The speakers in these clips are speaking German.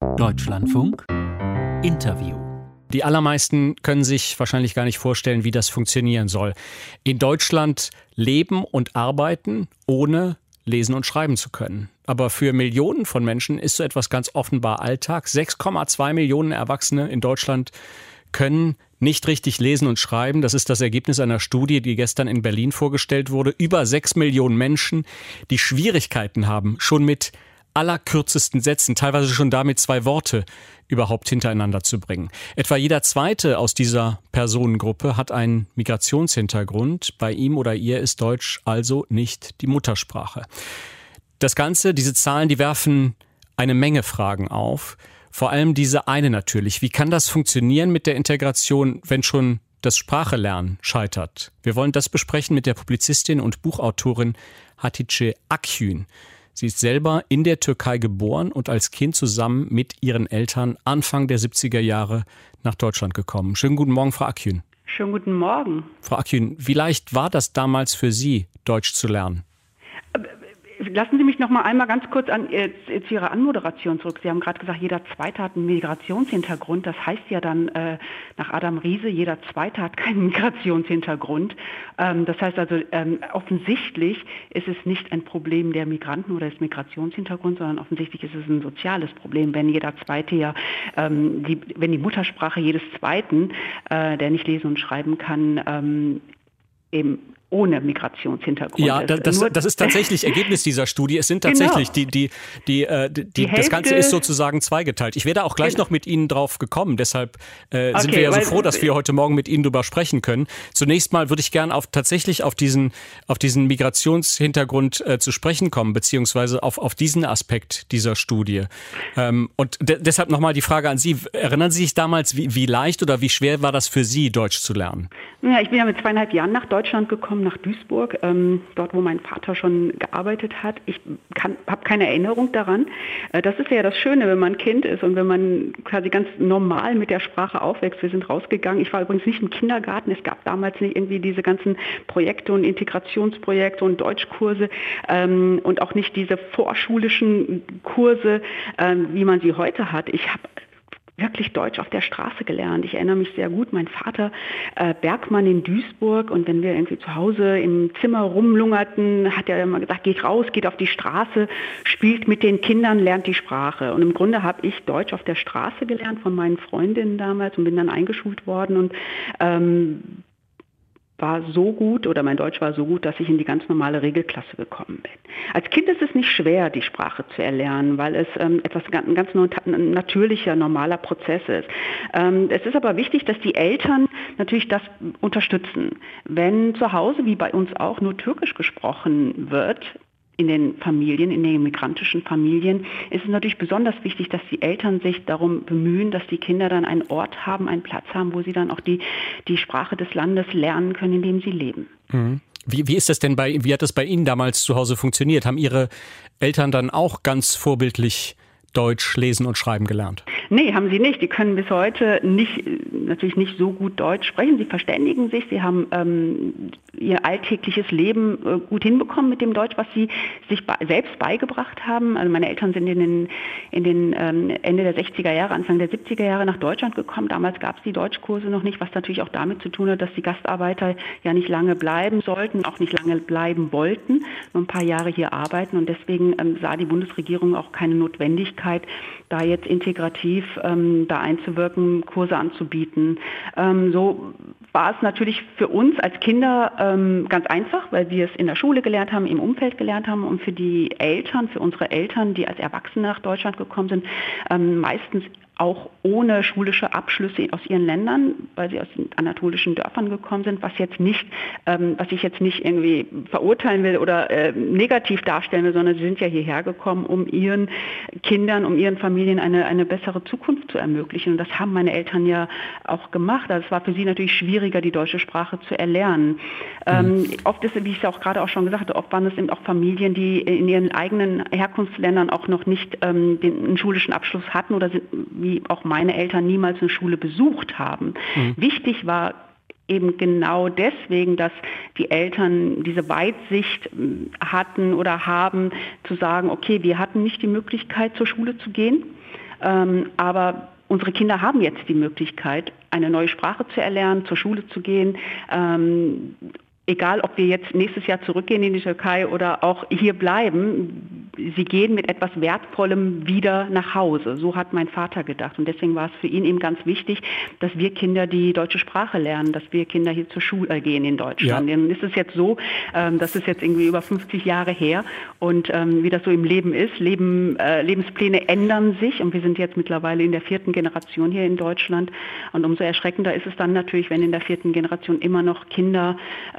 Deutschlandfunk Interview. Die allermeisten können sich wahrscheinlich gar nicht vorstellen, wie das funktionieren soll. In Deutschland leben und arbeiten, ohne lesen und schreiben zu können. Aber für Millionen von Menschen ist so etwas ganz offenbar Alltag. 6,2 Millionen Erwachsene in Deutschland können nicht richtig lesen und schreiben. Das ist das Ergebnis einer Studie, die gestern in Berlin vorgestellt wurde. Über 6 Millionen Menschen, die Schwierigkeiten haben, schon mit allerkürzesten Sätzen, teilweise schon damit 2 Worte überhaupt hintereinander zu bringen. Etwa jeder Zweite aus dieser Personengruppe hat einen Migrationshintergrund. Bei ihm oder ihr ist Deutsch also nicht die Muttersprache. Das Ganze, diese Zahlen, die werfen eine Menge Fragen auf. Vor allem diese eine natürlich. Wie kann das funktionieren mit der Integration, wenn schon das Sprachelernen scheitert? Wir wollen das besprechen mit der Publizistin und Buchautorin Hatice Akgün. Sie ist selber in der Türkei geboren und als Kind zusammen mit ihren Eltern Anfang der 70er Jahre nach Deutschland gekommen. Schönen guten Morgen, Frau Akgün. Schönen guten Morgen. Frau Akgün, wie leicht war das damals für Sie, Deutsch zu lernen? Lassen Sie mich noch mal einmal ganz kurz zu Ihrer Anmoderation zurück. Sie haben gerade gesagt, jeder Zweite hat einen Migrationshintergrund. Das heißt ja dann nach Adam Riese, jeder Zweite hat keinen Migrationshintergrund. Das heißt also, offensichtlich ist es nicht ein Problem der Migranten oder des Migrationshintergrunds, sondern offensichtlich ist es ein soziales Problem, wenn jeder Zweite wenn die Muttersprache jedes Zweiten, der nicht lesen und schreiben kann, eben ohne Migrationshintergrund. Ja, das ist tatsächlich Ergebnis dieser Studie. Es sind tatsächlich, das Ganze ist sozusagen zweigeteilt. Ich werde auch gleich noch mit Ihnen drauf gekommen. Deshalb sind wir ja so froh, dass wir heute Morgen mit Ihnen darüber sprechen können. Zunächst mal würde ich gerne auf diesen Migrationshintergrund zu sprechen kommen, beziehungsweise auf diesen Aspekt dieser Studie. Und deshalb nochmal die Frage an Sie. Erinnern Sie sich damals, wie leicht oder wie schwer war das für Sie, Deutsch zu lernen? Ja, ich bin ja mit 2,5 Jahren nach Deutschland gekommen, nach Duisburg, dort, wo mein Vater schon gearbeitet hat. Ich habe keine Erinnerung daran. Das ist ja das Schöne, wenn man Kind ist und wenn man quasi ganz normal mit der Sprache aufwächst. Wir sind rausgegangen. Ich war übrigens nicht im Kindergarten. Es gab damals nicht irgendwie diese ganzen Projekte und Integrationsprojekte und Deutschkurse und auch nicht diese vorschulischen Kurse, wie man sie heute hat. Ich habe wirklich Deutsch auf der Straße gelernt. Ich erinnere mich sehr gut, mein Vater Bergmann in Duisburg, und wenn wir irgendwie zu Hause im Zimmer rumlungerten, hat er immer gesagt, geht raus, geht auf die Straße, spielt mit den Kindern, lernt die Sprache. Und im Grunde habe ich Deutsch auf der Straße gelernt von meinen Freundinnen damals und bin dann eingeschult worden und war so gut, oder mein Deutsch war so gut, dass ich in die ganz normale Regelklasse gekommen bin. Als Kind ist es nicht schwer, die Sprache zu erlernen, weil es ein ganz natürlicher, normaler Prozess ist. Es ist aber wichtig, dass die Eltern natürlich das unterstützen. Wenn zu Hause, wie bei uns auch, nur Türkisch gesprochen wird, in den Familien, in den migrantischen Familien, ist es natürlich besonders wichtig, dass die Eltern sich darum bemühen, dass die Kinder dann einen Ort haben, einen Platz haben, wo sie dann auch die Sprache des Landes lernen können, in dem sie leben. Mhm. Wie ist das denn wie hat das bei Ihnen damals zu Hause funktioniert? Haben Ihre Eltern dann auch ganz vorbildlich Deutsch lesen und schreiben gelernt? Nee, haben sie nicht. Die können bis heute natürlich nicht so gut Deutsch sprechen. Sie verständigen sich. Sie haben ihr alltägliches Leben gut hinbekommen mit dem Deutsch, was sie sich selbst beigebracht haben. Also meine Eltern sind in den Ende der 60er Jahre, Anfang der 70er Jahre nach Deutschland gekommen. Damals gab es die Deutschkurse noch nicht, was natürlich auch damit zu tun hat, dass die Gastarbeiter ja nicht lange bleiben sollten, auch nicht lange bleiben wollten, nur ein paar Jahre hier arbeiten. Und deswegen sah die Bundesregierung auch keine Notwendigkeit, da jetzt integrativ da einzuwirken, Kurse anzubieten. So war es natürlich für uns als Kinder ganz einfach, weil wir es in der Schule gelernt haben, im Umfeld gelernt haben, und für die Eltern, für unsere Eltern, die als Erwachsene nach Deutschland gekommen sind, meistens auch ohne schulische Abschlüsse aus ihren Ländern, weil sie aus den anatolischen Dörfern gekommen sind, was ich jetzt nicht irgendwie verurteilen will oder negativ darstellen will, sondern sie sind ja hierher gekommen, um ihren Kindern, um ihren Familien eine bessere Zukunft zu ermöglichen. Und das haben meine Eltern ja auch gemacht. Also es war für sie natürlich schwieriger, die deutsche Sprache zu erlernen. Oft ist, wie ich es auch gerade auch schon gesagt hatte, oft waren es eben auch Familien, die in ihren eigenen Herkunftsländern auch noch nicht den schulischen Abschluss hatten oder wie auch meine Eltern niemals eine Schule besucht haben. Wichtig war eben genau deswegen, dass die Eltern diese Weitsicht hatten oder haben, zu sagen, okay, wir hatten nicht die Möglichkeit, zur Schule zu gehen. Aber unsere Kinder haben jetzt die Möglichkeit, eine neue Sprache zu erlernen, zur Schule zu gehen. Egal, ob wir jetzt nächstes Jahr zurückgehen in die Türkei oder auch hier bleiben, sie gehen mit etwas Wertvollem wieder nach Hause. So hat mein Vater gedacht. Und deswegen war es für ihn eben ganz wichtig, dass wir Kinder die deutsche Sprache lernen, dass wir Kinder hier zur Schule gehen in Deutschland. Ja. Dann ist es jetzt so, das ist jetzt irgendwie über 50 Jahre her. Und wie das so im Leben ist, Lebenspläne ändern sich. Und wir sind jetzt mittlerweile in der 4. Generation hier in Deutschland. Und umso erschreckender ist es dann natürlich, wenn in der 4. Generation immer noch Kinder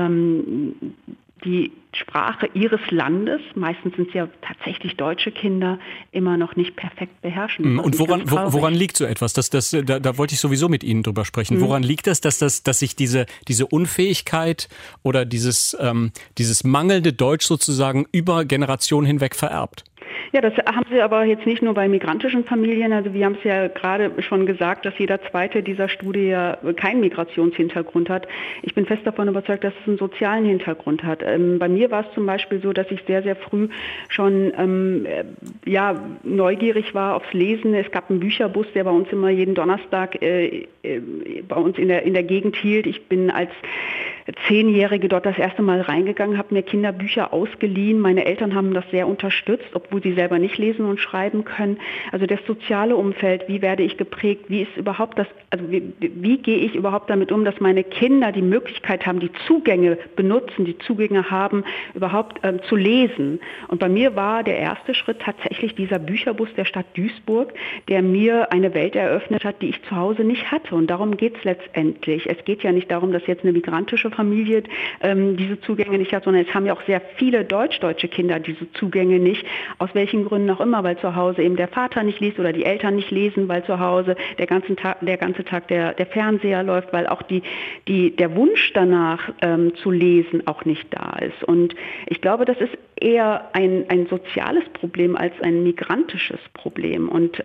die Sprache ihres Landes, meistens sind es ja tatsächlich deutsche Kinder, immer noch nicht perfekt beherrschen. Und woran liegt so etwas? Da wollte ich sowieso mit Ihnen drüber sprechen. Woran liegt das, dass sich diese Unfähigkeit oder dieses mangelnde Deutsch sozusagen über Generationen hinweg vererbt? Ja, das haben Sie aber jetzt nicht nur bei migrantischen Familien. Also wir haben es ja gerade schon gesagt, dass jeder Zweite dieser Studie ja keinen Migrationshintergrund hat. Ich bin fest davon überzeugt, dass es einen sozialen Hintergrund hat. Bei mir war es zum Beispiel so, dass ich sehr, sehr früh schon neugierig war aufs Lesen. Es gab einen Bücherbus, der bei uns immer jeden Donnerstag bei uns in der Gegend hielt. Ich bin als 10-Jährige dort das erste Mal reingegangen, habe mir Kinderbücher ausgeliehen. Meine Eltern haben das sehr unterstützt, obwohl sie selber nicht lesen und schreiben können. Also das soziale Umfeld, wie werde ich geprägt, wie gehe ich überhaupt damit um, dass meine Kinder die Möglichkeit haben, die Zugänge benutzen, die Zugänge haben, überhaupt zu lesen. Und bei mir war der erste Schritt tatsächlich dieser Bücherbus der Stadt Duisburg, der mir eine Welt eröffnet hat, die ich zu Hause nicht hatte. Und darum geht es letztendlich. Es geht ja nicht darum, dass jetzt eine migrantische Familie diese Zugänge nicht hat, sondern es haben ja auch sehr viele deutsch-deutsche Kinder diese Zugänge nicht, aus welchen Gründen auch immer, weil zu Hause eben der Vater nicht liest oder die Eltern nicht lesen, weil zu Hause der ganze Tag der Fernseher läuft, weil auch der Wunsch danach zu lesen auch nicht da ist. Und ich glaube, das ist eher ein soziales Problem als ein migrantisches Problem. Und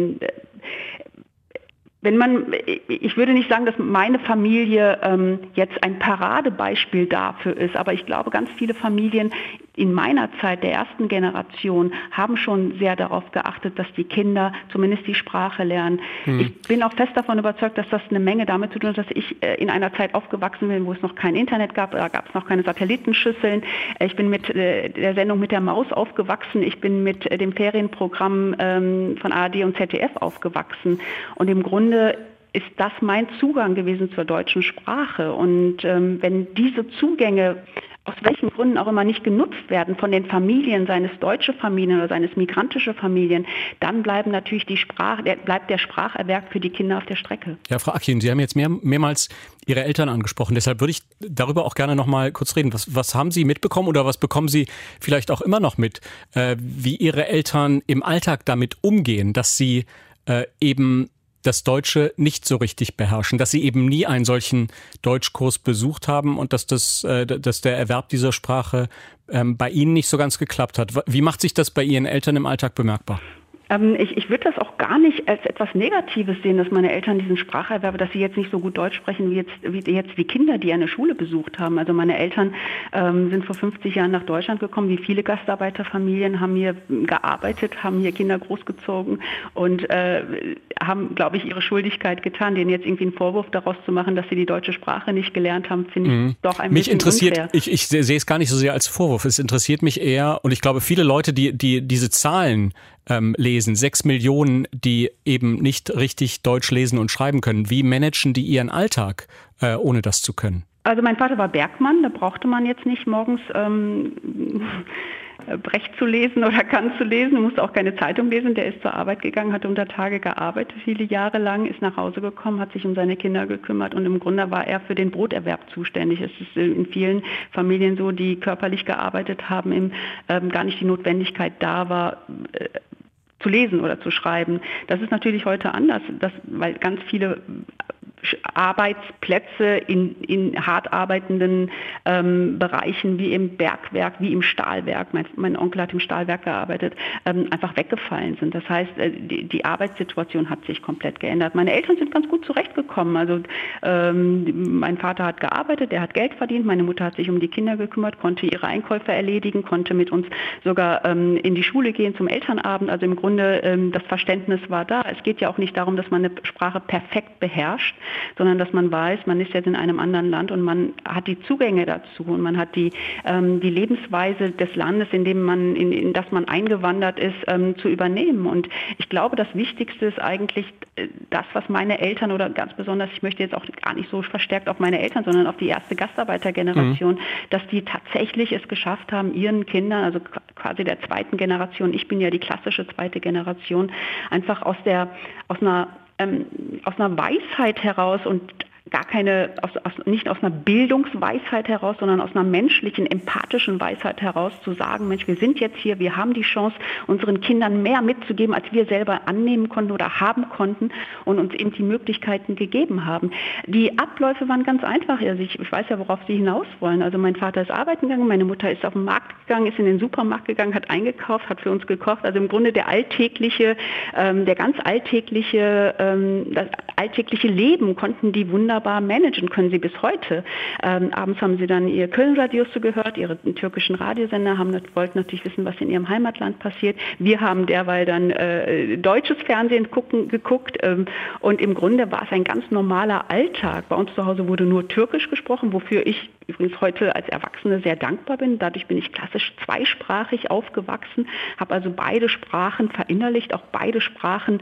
ich würde nicht sagen, dass meine Familie jetzt ein Paradebeispiel dafür ist, aber ich glaube, ganz viele Familien in meiner Zeit der ersten Generation haben schon sehr darauf geachtet, dass die Kinder zumindest die Sprache lernen. Ich bin auch fest davon überzeugt, dass das eine Menge damit zu tun hat, dass ich in einer Zeit aufgewachsen bin, wo es noch kein Internet gab, da gab es noch keine Satellitenschüsseln. Ich bin mit der Sendung mit der Maus aufgewachsen, ich bin mit dem Ferienprogramm von ARD und ZDF aufgewachsen und im Grunde ist das mein Zugang gewesen zur deutschen Sprache. Und wenn diese Zugänge aus welchen Gründen auch immer nicht genutzt werden von den Familien, seien es deutsche Familien oder seien es migrantische Familien, dann bleibt natürlich der Spracherwerb für die Kinder auf der Strecke. Ja, Frau Akin, Sie haben jetzt mehrmals Ihre Eltern angesprochen. Deshalb würde ich darüber auch gerne noch mal kurz reden. Was haben Sie mitbekommen oder was bekommen Sie vielleicht auch immer noch mit, wie Ihre Eltern im Alltag damit umgehen, dass sie eben das Deutsche nicht so richtig beherrschen, dass sie eben nie einen solchen Deutschkurs besucht haben und dass der Erwerb dieser Sprache bei Ihnen nicht so ganz geklappt hat. Wie macht sich das bei Ihren Eltern im Alltag bemerkbar? Ich würde das auch gar nicht als etwas Negatives sehen, dass meine Eltern diesen Spracherwerb, dass sie jetzt nicht so gut Deutsch sprechen wie jetzt die Kinder, die eine Schule besucht haben. Also meine Eltern sind vor 50 Jahren nach Deutschland gekommen, wie viele Gastarbeiterfamilien, haben hier gearbeitet, haben hier Kinder großgezogen und haben, glaube ich, ihre Schuldigkeit getan. Denen jetzt irgendwie einen Vorwurf daraus zu machen, dass sie die deutsche Sprache nicht gelernt haben, finde ich doch ein bisschen unfair. Ich sehe es gar nicht so sehr als Vorwurf. Es interessiert mich eher, und ich glaube, viele Leute, die diese Zahlen lesen, 6 Millionen, die eben nicht richtig Deutsch lesen und schreiben können. Wie managen die ihren Alltag, ohne das zu können? Also mein Vater war Bergmann, da brauchte man jetzt nicht morgens Brecht zu lesen oder Kant zu lesen, musste auch keine Zeitung lesen, der ist zur Arbeit gegangen, hat unter Tage gearbeitet, viele Jahre lang, ist nach Hause gekommen, hat sich um seine Kinder gekümmert und im Grunde war er für den Broterwerb zuständig. Es ist in vielen Familien so, die körperlich gearbeitet haben, gar nicht die Notwendigkeit da war, zu lesen oder zu schreiben. Das ist natürlich heute anders, weil ganz viele Arbeitsplätze in hart arbeitenden Bereichen wie im Bergwerk, wie im Stahlwerk, mein Onkel hat im Stahlwerk gearbeitet, einfach weggefallen sind. Das heißt, die Arbeitssituation hat sich komplett geändert. Meine Eltern sind ganz gut zurechtgekommen. Also mein Vater hat gearbeitet, der hat Geld verdient, meine Mutter hat sich um die Kinder gekümmert, konnte ihre Einkäufe erledigen, konnte mit uns sogar in die Schule gehen zum Elternabend. Also im Grunde das Verständnis war da. Es geht ja auch nicht darum, dass man eine Sprache perfekt beherrscht, sondern dass man weiß, man ist jetzt in einem anderen Land und man hat die Zugänge dazu und man hat die Lebensweise des Landes, in das man eingewandert ist, zu übernehmen. Und ich glaube, das Wichtigste ist eigentlich das, was meine Eltern oder ganz besonders, ich möchte jetzt auch gar nicht so verstärkt auf meine Eltern, sondern auf die erste Gastarbeitergeneration, dass die tatsächlich es geschafft haben, ihren Kindern, also quasi der zweiten Generation, ich bin ja die klassische zweite Generation, einfach aus einer Weisheit heraus und nicht aus einer Bildungsweisheit heraus, sondern aus einer menschlichen, empathischen Weisheit heraus zu sagen, Mensch, wir sind jetzt hier, wir haben die Chance, unseren Kindern mehr mitzugeben, als wir selber annehmen konnten oder haben konnten und uns eben die Möglichkeiten gegeben haben. Die Abläufe waren ganz einfach. Also ich weiß ja, worauf Sie hinaus wollen. Also mein Vater ist arbeiten gegangen, meine Mutter ist auf den Markt gegangen, ist in den Supermarkt gegangen, hat eingekauft, hat für uns gekocht. Also im Grunde das alltägliche Leben konnten die wunderbar managen, können sie bis heute. Abends haben sie dann ihr Köln-Radios gehört, ihre türkischen Radiosender, wollten natürlich wissen, was in ihrem Heimatland passiert. Wir haben derweil dann deutsches Fernsehen geguckt und im Grunde war es ein ganz normaler Alltag. Bei uns zu Hause wurde nur Türkisch gesprochen, wofür ich übrigens heute als Erwachsene sehr dankbar bin. Dadurch bin ich klassisch zweisprachig aufgewachsen, habe also beide Sprachen verinnerlicht, auch beide Sprachen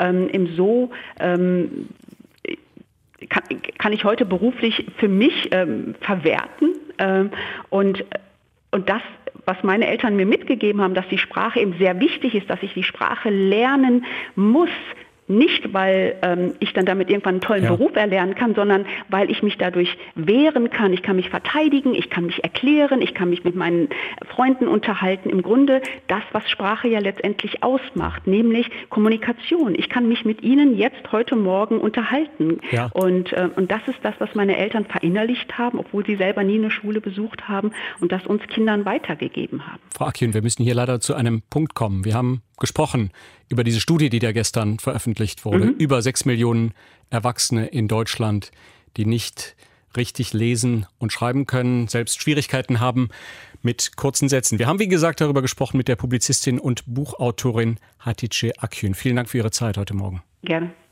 kann ich heute beruflich für mich verwerten. Und das, was meine Eltern mir mitgegeben haben, dass die Sprache eben sehr wichtig ist, dass ich die Sprache lernen muss, nicht, weil ich dann damit irgendwann einen tollen Beruf erlernen kann, sondern weil ich mich dadurch wehren kann. Ich kann mich verteidigen, ich kann mich erklären, ich kann mich mit meinen Freunden unterhalten. Im Grunde das, was Sprache ja letztendlich ausmacht, nämlich Kommunikation. Ich kann mich mit Ihnen jetzt, heute Morgen unterhalten. Ja. Und das ist das, was meine Eltern verinnerlicht haben, obwohl sie selber nie eine Schule besucht haben und das uns Kindern weitergegeben haben. Frau Akgün, wir müssen hier leider zu einem Punkt kommen. Wir haben gesprochen über diese Studie, die da gestern veröffentlicht wurde. Über 6 Millionen Erwachsene in Deutschland, die nicht richtig lesen und schreiben können, selbst Schwierigkeiten haben mit kurzen Sätzen. Wir haben, wie gesagt, darüber gesprochen mit der Publizistin und Buchautorin Hatice Akgün. Vielen Dank für Ihre Zeit heute Morgen. Gerne.